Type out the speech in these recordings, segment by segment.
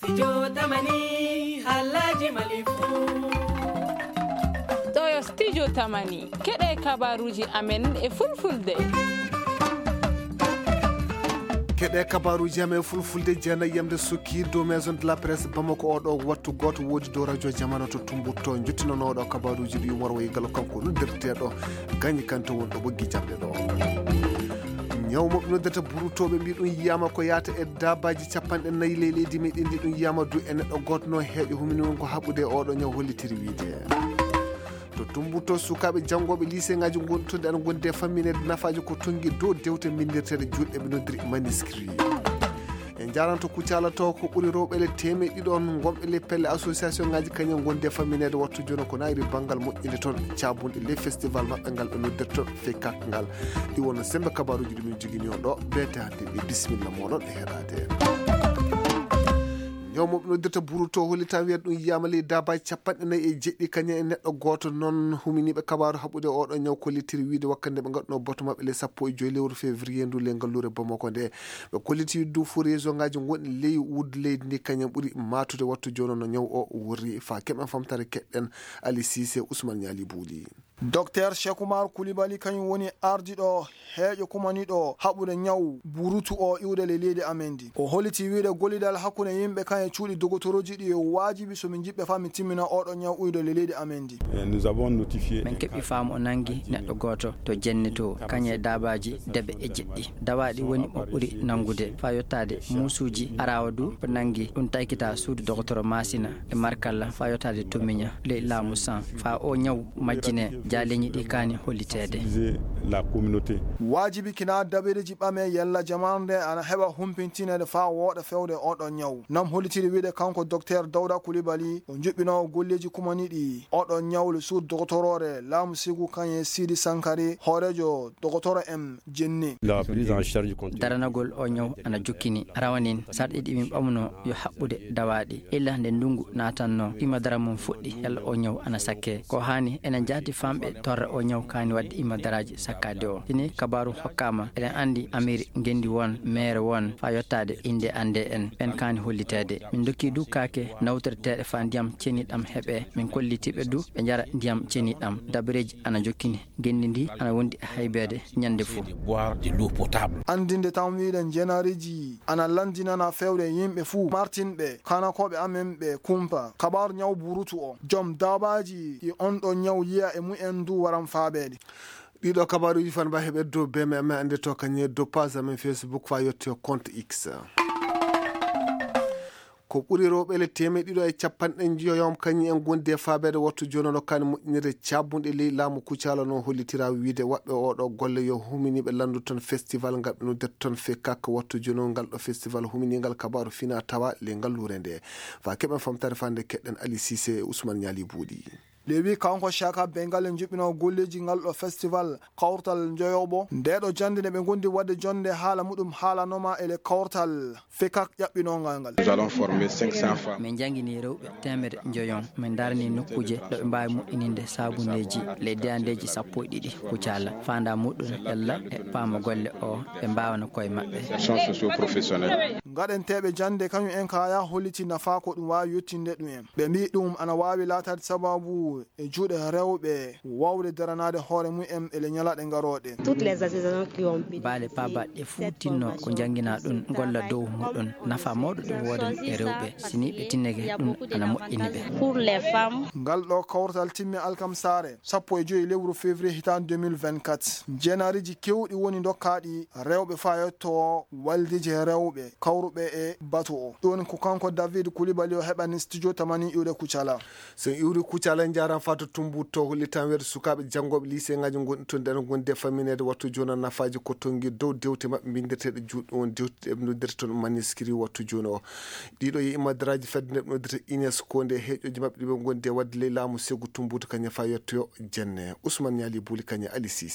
Studio Tamani Halaji Malifu. Toyo Studio Tamani keɗe kabaruji amen e fulfulde. keɗe kabaruji amen fulfulde jeena yamde sukkido maison de la presse Bamako oɗo wattu goto wodi dow radio jamano to tumbutto jottinonoɗo kabaruji ɗi umar wayi gallo kanko noddirteɗo gagne kanto wonɗo ɓoggi jamɗe ɗo ñawmoɓe noddata burutoɓe mbi ɗum yiyama ko yata e dabaji 4 leydi meɗen ndi ɗum yiyama du e neɗɗo goto no heeƴo humini won ko haɓude oɗo ñaw hollitiri wiide to tumbutto sukaɓe janggoɓe lycée ngaji gontude ana gonde famminede nafaji ko tonggui dow dewte mindirteɗe juɗɗe ɓe noddiri manuscrit en jaranto kuccala to ko ɓuuri rewɓele temeɗɗi ɗon gomɓe le pelle association ngaji kañum gonde famminede wattu joni ko nayri banggal moƴƴinde toon cabunde les festival maɓɓe ngal ɓe noddirto fekak ngal ɗi wonno sembe kabaruji ɗumin jogini on ɗo bete hande ɓe bisimilla moɗon e heɗade ñawmoɓe noddirta buruto hollita wiyata ɗum yiyama ley dabaji 49 kañum e neɗɗo goto noon huminiɓe kabaru haɓude oɗo ñaw kollitiri wiide wakkande ɓe gadduno bato mabɓe le 15 lewru février ndu le ngallure Bamako nde ɓe kolliti du fo région ngaji gonɗi ley wudde leydi ndi kañum ɓuuri matude wattu joni no ñaw o wurri fa keɓen famtare keɗɗen Ali Cissé Ousmane Niali Bouli. Docteur Cheikhoumar Koulibaly kañum woni ardiɗo heeƴo kumaniɗo haɓude ñaw burutu o iwde le leydi amen ndi o holliti wiide gollidal hakkude yimɓe kan e cuuɗi dogotoroji ɗi yo wajibi somin jiɓɓe fa mi timmina oɗo ñaw uyde le leydi amen ndi nous avons notifié min keɓi faamu o nangi neɗɗo goto to jenne to kañum e dabaji debe e jeɗɗi dawaɗi woni mo ɓuuri nangude fa yettade musuji arawa du ko nangi ɗum taykita suudu dogotoro masina e markalla fa yettade tomiña ley laamu san fa o ñaw majjine jaleñi ɗi kani hollitede la communauté wajibi kina dabireji ɓame yalla jamanu nde ana heɓa humpintinede fa wooɗa fewde oɗo ñaw nam hollitiri wiide kanko docteur Dawda Koulibaly o juɓɓinowo golleji kumaniɗi oɗo ñawle suud dogotorore laamu sigu kañe Sidi Sankari hoorejo dogotoro en jenni la prise en charge daranagol o ñaw ana jokkini rawanin sarɗe ɗi min ɓamno yo haɓɓude dawaɗi illa nde ndungu natanno imadara mum fuɗɗi yalla o ñaw ana sakke ko hani enen jaati famɓe torra o ñaw kani wadde imadaraji sakkade o tini kabaru hokkama eɗen andi amiri gendi won maire won fa yettade inde ande en ɓen kani hollitede min dokki du kake nawtorteɗe fa ndiyam ceniɗam heeɓe min kollitiɓe du ɓe jara ndiyam ceniɗam dabireji ana jokkini gendi ndi ana wondi e haybede ñande fou andinde tan wiiɗen jenariji ana landinana fewde yimɓe fuu martinɓe kanakoɓe amen ɓe kumpa kabaru ñaw burutu o joom dabaji ɗi on ɗo ñaw yiya e mumen du waran faaɓede ɗiɗo kabaruji fan mba heɓe dow beme amen ande to kañum dow page amen Facebook fa yetti compte X ko ɓuuri rewɓele temeɗɗiɗo e 50 kañum en gondi e faabede wattu joni no kani moƴƴinirde cabunɗe ley laamu kuccalo no hollitira wiide waɓɓe oɗo golle yo huminiɓe landu ton festival ngal ɓe noddirta ton fekaka wattu joni ngal ɗo festival huminigal kabaru fina tawa le ngallure nde fa keɓen famtare fande keɗɗen Ali Cissé Ousmane Niali Bouli. lewi kanko Chaka Bengal en juɓɓino golleji ngal ɗo festival kawrtal joyoɓo ndeɗo jande nde ɓe gondi wadde jonde haala muɗum haalanoma ele kawrtal fekak ƴaɓɓinogal ngal nous allons former 500 femmes min jangguini rewɓe temere joyon min darani nokkuje ɗo ɓe mbawi moƴƴininde sabundeji ley deyandeji 12 kuccala fanda muɗum yalla e paama golle o ɓe mbawana koye mabɓe socio professionnel gaɗen teɓe jande kañum en kaya holliti nafa ko ɗum wawi yettinde ɗum en ɓe mbi ɗum ana wawi latade sababu e juuɗe rewɓe wawde daranade hoore mumen ele ñalaɗe garoɗe baale pabaɗe fuu tinno ko jangguina ɗum golla dow muɗum nafa mawɗo ɗum wodan e rewɓe sini ɓe tinneke ɗum ana moƴƴini ɓe ngal ɗo kawrtal timmi alkamsare 15 lewru février hitan 2024 jenariji kewɗi woni dokkaɗi rewɓe fa yetto waldiji rewɓe kawruɓe e batu o ɗon ko kanko David Koulibaly o heɓani studio Tamani iwde Kuccala so iwri Kuccala jaran fato tumbutto hollitan wede sukaɓe janggoɓe lycée ngaji gonɗi toon ɗen gonde famminede wattu joni nafaji ko tonggui dow dewte mabɓe bindirteɗe juɗɗo on dewte ɓe noddirta toon manuscrit wattu joni o ɗiɗo yi imadaraji fedde nde ɓe noddirta UNESCO nde heeƴoji mabɓe ɗiɓe gonde wadde ley laamu segu tumbuto kañum fa yettoyo jenne Ousmane Niali Bouli kañum Ali Cissé.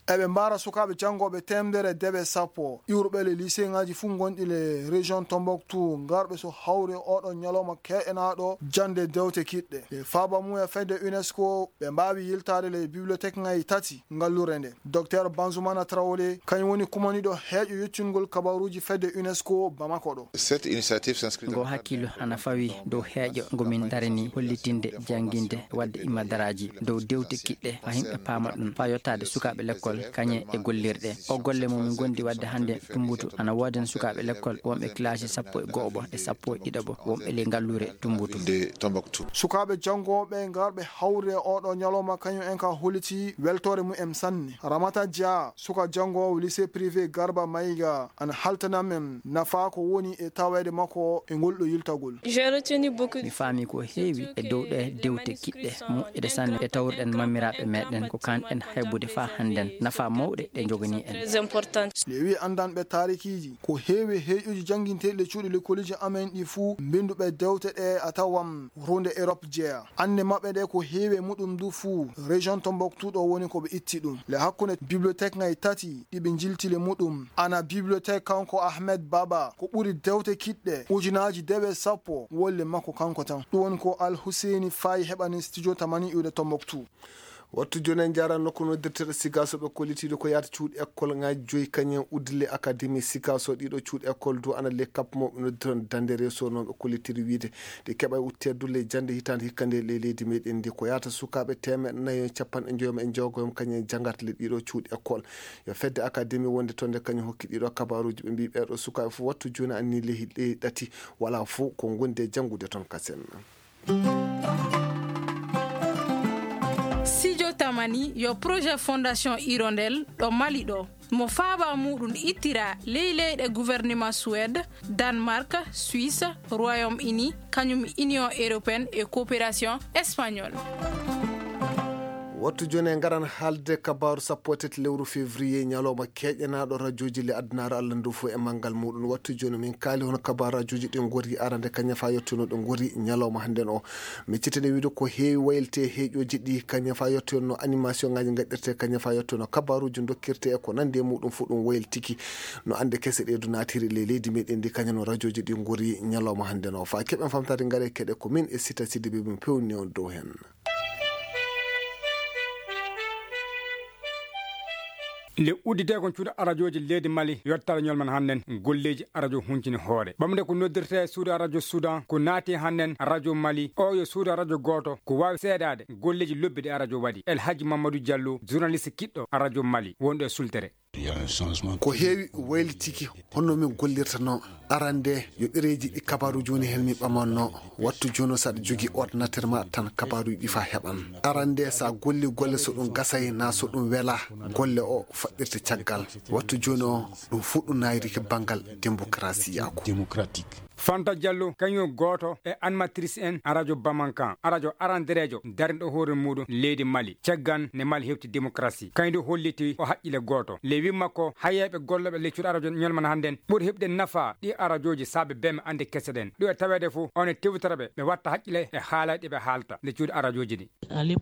eɓe mbara sukaɓe jangoɓe temdere debe sappo iwruɓe le lycée ngaji fu gonɗi le région Tombouctou garɓe so hawre oɗon ñalawma keɗenaɗo jande dewte kiɗɗe e faba mum e fedde UNESCO ɓe mbawi yiltade le bibliothèque ngaji tati ngallure nde. Docteur Banzoumana Traoré kañum woni kumaniɗo heeƴo yettingol kabaruji fedde UNESCO Bamako ɗo. Cette initiative s'inscrit go hakkilo ana fawi dow heeƴo ngomin darani hollitinde jangguinde wadde imadaraji dow dewte kiɗɗe ha himɓe paama ɗum fa yettade sukaɓe l'école kañe e gollirɗe. O golle momin gondi wadde hande Tumbutu ana woden sukaɓe l'école wonɓe classe 12 e 11 wonɓe le ngallure Tumbutu de Tombouctou. Sukaɓe jangoɓe garɓe hawre oɗo ñalawma kañum en ka holliti weltore mum sanne. Ramata Dia suka jangowo lycée privé Garba Mayiga ana haltanamen nafa ko woni e tawede makko e ngolɗo yiltagol. mi faami ko heewi e dow ɗe dewte kiɗɗe moƴƴuɗe sanne e tawruɗen mammiraɓe meɗen ko kanɗen haybude fa hannden nafa mawɗe ɗe jogani en. Lewi andanɓe tarikiji ko heewi heeƴuji janguinteɗe cuuɗi l'écoliji amen ɗi fuu mbinduɓe dewte ɗe a tawam runde Europe jeeya ande maɓɓe ɗe ko heewi muɗum du fuu région Tombouctou ɗo woni koɓe itti ɗum le hakkunde bibliothèque ngayi tati ɗiɓe jiltile muɗum ana bibliothèque kanko Ahmed Baba ko ɓuri dewte kiɗɗe ujunaji dewe sappo wolle makko kanko tan ɗum woni ko Al Husseini Faye heɓani studio tamani iwde Tombouctou. wattu joni en jaran nokku noddirteɗo Sikaso ɓe kollitiɗo ko yata cuuɗi école ngaji joyi kañen uddile académie Sikaso ɗiɗo cuuɗi école du ana le kapmoɓe nodditon dande reso noon ɓe kollitiri wiide ɗi keeɓa utteddulle jande hitande hikkande le leydi meɗen ndi ko yata sukaɓe 450 en jewgoyom kañen jangata le ɗiɗo cuuɗi école yo fedde académie wonde toon nde kañum hokki ɗiɗo kabaruji ɓe mbi ɓeɗo sukaɓe fof wattu joni anni lehi ɗati wala fof ko gonde janggude toon kasen. Studio Tamani yo projet fondation Hirondelle ɗo Mali ɗo mo faaba muɗum ittira leyɗe gouvernement Suède, Danemark, Suisse, Royaume-Uni kañum Union européenne et coopération espagnole. wattu joni en garan haalde kabaru sappo tati lewru février ñalawma keƴƴanaɗo radioji le addunaru Allah ndu fof e manggal muɗum. wattu joni min kaali hono kabaru radioji ɗin gori arande kañum fa yettuno ɗo gori ñalawma hannden o mi cittane wiide ko heewi waylte heeƴoji ɗi kañum fa yettono animation ngaji gaɗɗirte kañum fa yettono kabaruji dokkirte e ko nande muɗum fof ɗum wayltiki no ande kese ɗe du natiri le leydi meɗen ndi kañum no radioji ɗi gori ñalawma hannden o fa keɓen famtade gaare keɗe ko min e Sita Sidibé min pewni on dow hen. le uddite kon cuuɗa radioji leydi Mali yottara ñolman hannen golleji radio huncini hoore ɓamde ko noddirte suuda radio Soudan ko naati hannen radio Mali o yo suuda radio goto ko wawi seedade golleji lobbi ɗe radio waɗi El Hadji Mamadou Diallo journaliste kiɗɗo radio Mali wonɗo e sultere. ko heewi waylitiki honno min gollirtano arande yo ɗereji ɗi kabaru joni hen mi ɓamanno wattu joni saɗa jogui ordinateur ma tan kabaruji ɗi fa heɓan arande sa golli golle so ɗum gasay na so ɗum weela golle o faɗɗirte caggal wattu joni o ɗum fuɗɗu nayiriki banggal démocratie yako Fanta Diallo kañum goto e animatrice en a radio Bamankan a radio aranderejo darniɗo hoore muɗum leydi Mali caggan ne Mali hewti démocratie kañum holliti o haqqille goto le wi makko hayeɓe golloɓe leccuɗo a radio ñolman hannden ɓuuri heɓde nafa ɗi a radioji saabe beme ande kese ɗen ɗo e tawede fof on e tewtaraɓe ɓe watta haqqille e haalaɗe ɓe haalta leccuɗo a radioji ɗi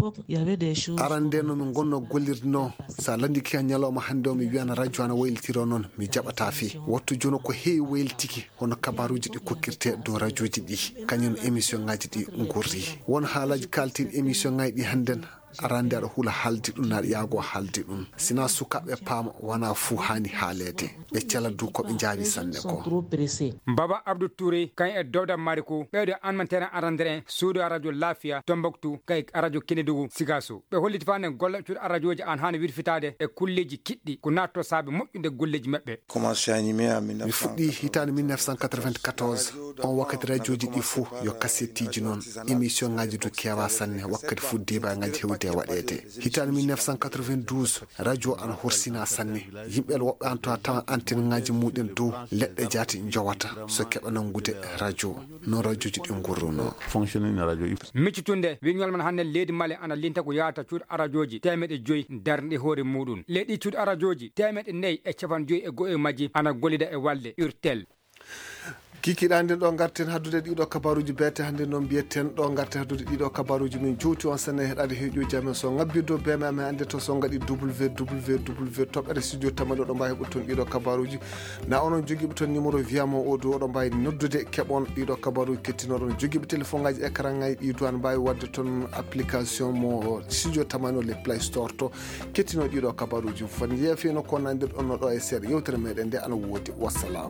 arande no min gonno gollirno sa landiki ha ñalawma hande o mi wiyana radio ana waylitiro noon mi jaɓata fi wattu joni ko heewi wayltiki hono kabaruji ɗi kokkirte dow radioji ɗi kañum émission ngaji ɗi gurri won haalaji kaltiɗi émission ngaji ɗi hannden arande aɗa huula haaldi ɗum naɗa yaago haaldi ɗum sina sukaɓe paama wona fuu hani haalede ɓe cela du koɓe jaabi sanne ko. Baba Abdou Touré kañ e dowda mari ko ɓewde anmantene arandere en suudu a radio Lafia Tombouctou kay a radio Kénédougou Sikasso ɓe holliti fa ne golla cuuɗo a radioji an hani wirfitade e kulleji kiɗɗi ko natto saabe moƴƴude golleji maɓɓe. mi fuɗɗi hitande 1994 on wakkati radioji ɗi fuu yo kasettiji noon émission ngaji du kewa sanne wakkati fuu débat ngaji hewde waɗede hitande 1992 radio an horsina sanne yimɓe woɓɓe an to tawa antenne ngaji muɗen dow leɗɗe jaati jowata so keɓa nangude radio no radioji ɗi gurruno miccitunde wi ñolman hannden leydi Mali ana linta ko yata cuuɗo a radioji 500 darniɗe hoore muɗum leyɗi cuuɗo a radioji 450 e capan joyi e go'o majji ana gollida e walde urtel kikiɗa nden ɗo garten haddude ɗiɗo kabaruji beete hannde noon mbiyetten ɗo garten haddude ɗiɗo kabaruji min juuti on sene heɗade heeƴoji amen so ngabbiddo beme amen hannde to so gaɗi www toɓɓere studio tamano ɗo mbawi heɓɓude toon ɗiɗo kabaruji na onon joguiɓe toon numéro wiyama oɗo oɗo mbawi noddude keɓon ɗiɗo kabaruji kettinoɗon joguiɓe téléphone ngaji écran ngaji ɗiɗo an mbawi wadde toon application mo studio tamano le play store to kettino ɗiɗo kabaruji fon yeefino ko nandir ɗon no ɗo e seeɗa yewtere meɗen nde ana woodi wassalamu.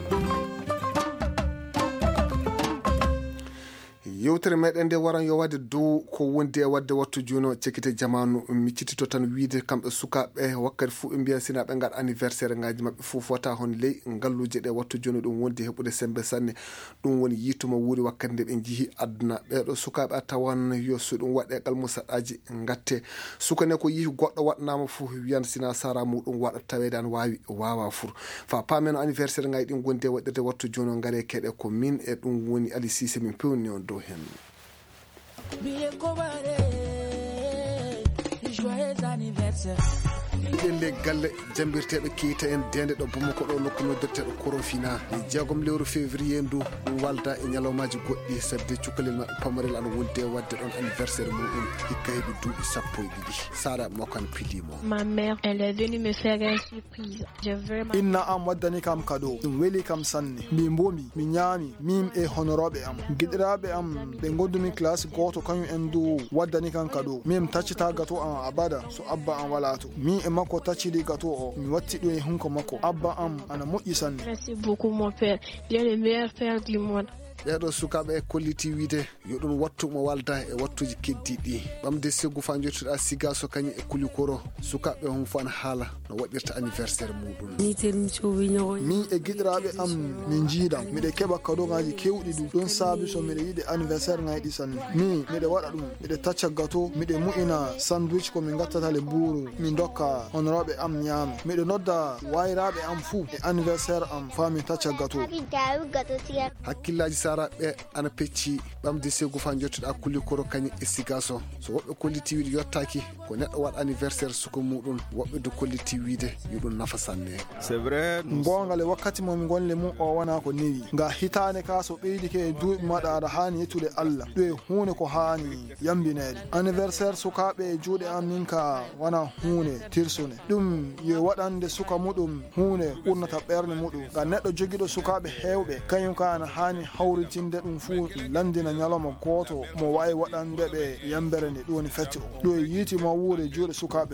yewtere meɗen nde waran yo wadde dow ko wondi e wadde wattu juno cekkite jamanu miccitito tan wiide kamɓe sukaɓe wakkati fuu ɓe mbiya sina ɓe gaɗa anniversaire ngaji mabɓe fuu fota hon ley ngalluje ɗe wattu juno ɗum wondi heɓude sembe sanne ɗum woni yituma wuuri wakkati nde ɓe jeehi aduna ɓeɗo sukaɓe a tawan yo so ɗum waɗe qalmusaɗaji gatte sukane ko yihi goɗɗo waɗanama fuu wiyan sina sara muɗum waɗa tawede an wawi wawa fur fa pameno anniversaire ngaji ɗin gondi e waɗirde wattu juno gaare keɗe ko min e ɗum woni Ali Cissé min pewni on dow hen. Joyeux anniversaire. ɗelle galle jambirteɓe keyita en dende ɗo Bamako ɗo nokku noddirteɗo Korofina e jeegom lewru février ndu ɗum walda e ñalawmaji goɗɗi sadde cukalel maɓɓe pamarel ana wonde wadde ɗon anniversaire muɗum hikka heeɓi duuɓi 12 Sara Mokan pilimo. Ma mère elle est venue me faire une surprise. J'ai vraiment inna am waddani kam cadeau ɗum weli kam sanne mi mbomi mi ñaami min e honoroɓe am giɗiraɓe am ɓe gondumi classe goto kañum en du waddani kam cadeau min taccita gato am abada so abba am wala to mi e makko taccidi gato o mi watti ɗum e hunko makko abba am ana moƴƴi sanne. Merci beaucoup mon père, tu es le meilleur père du monde. ɓeɗo sukaɓe kolliti wiide yo ɗum wattu mo walda e wattuji keddiɗi ɓamde seggu fa jottuɗa siga so kañum e kulikoro sukaɓe hon fo an haala no waɗirta anniversaire muɗum min e guiɗiraɓe am min jiiɗam miɗe keɓa cadeau ngaji kewɗi ɗum ɗon saabi so miɗe yiiɗe anniversaire ngaji ɗi sanne min miɗe waɗa ɗum miɗe tacca gâteau miɗe mu'ina sandwich ko min gattata le buuru min dokka honoraɓe am ñaama miɗe nodda wayraɓe am fuu e anniversaire am fa min tacca gâteau hakkillaji saraɓe ana pecci ɓamde seggu fa jottuɗa kulikoro kañum e sigaso so woɓɓe kolliti wiide yottaki ko neɗɗo waɗa anniversaire suko muɗum woɓɓe do kolliti wiide yo ɗum nafa sanne. C'est vrai gongal e wakkati momi gonle mum o wona ko newi nga hitane ka so ɓeydike e duuɓi maɗa aɗa hani yettude Allah ɗo e hunde ko hani yambinede anniversaire sukaɓe e juuɗe am min ka wona hunde tirsone ɗum yo waɗande suka muɗum hunde ɓurnata ɓerde muɗum nga neɗɗo joguiɗo sukaɓe hewɓe kañum ka ana hani hawritinde ɗum fuu landina ñalawma goto mo wawi waɗande ɓe yambere nde ɗum woni fette o ɗo e yiitima wuure juuɗe sukaɓe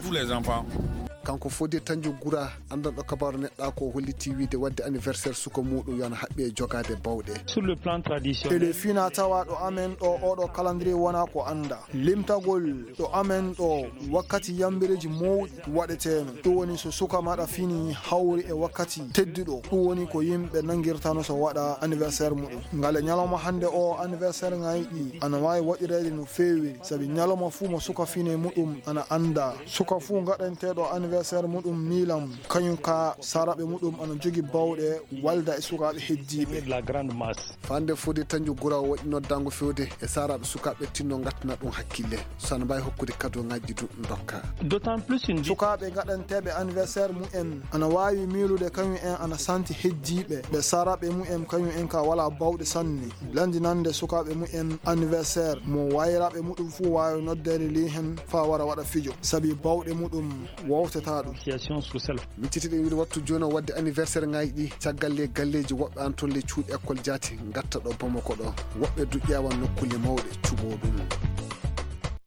kanko Fodé Tandiou Goura andanɗo kabaru neɗɗa ko holliti wiide wadde anniversaire suka muɗum yana haɓɓe jogade bawɗe sur le plan traditionnel ele fina tawa ɗo amen ɗo oɗo calendrier wona ko anda limtagol ɗo amen ɗo wakkati yambireji mawɗi waɗeteno ɗum woni so suka maɗa fini hawri e wakkati tedduɗo ɗum woni ko yimɓe nangirtano so waɗa anniversaire muɗum ngale ñalawma hande o anniversaire ngayi ɗi ana wawi waɗirede no fewi saabi ñalawma fuu mo suka fine muɗum ana anda suka fuu gaɗanteɗo anniversaire muɗum milam kañum ka saraɓe muɗum ana jogui bawɗe walda e sukaɓe heddiɓe fande Fodé Tandiou Goura waɗi noddango fewde e saraɓe sukaɓe tinno gattana ɗum hakkille so ana mbawi hokkude cadeau ngaji du dokka d'autant plus sukaɓe gaɗanteɓe anniversaire mumen ana wawi milude kañum en ana santi heddiɓe ɓe saraɓe mumen kañum en ka wala bawɗe sanne landinande sukaɓe mumen anniversaire mo wayraɓe muɗum fuu wawi noddede li hen fa wara waɗa fijo saabi bawɗe muɗum wawtata ɗum min titiɗe wiide wattu joni o wadde anniversaire ngaji ɗi caggal le galleji woɓɓe an toon le cuuɗi école jaati gatta ɗo Bamako ɗo woɓɓe du ƴeewan nokkule mawɗe cuɓo ɗum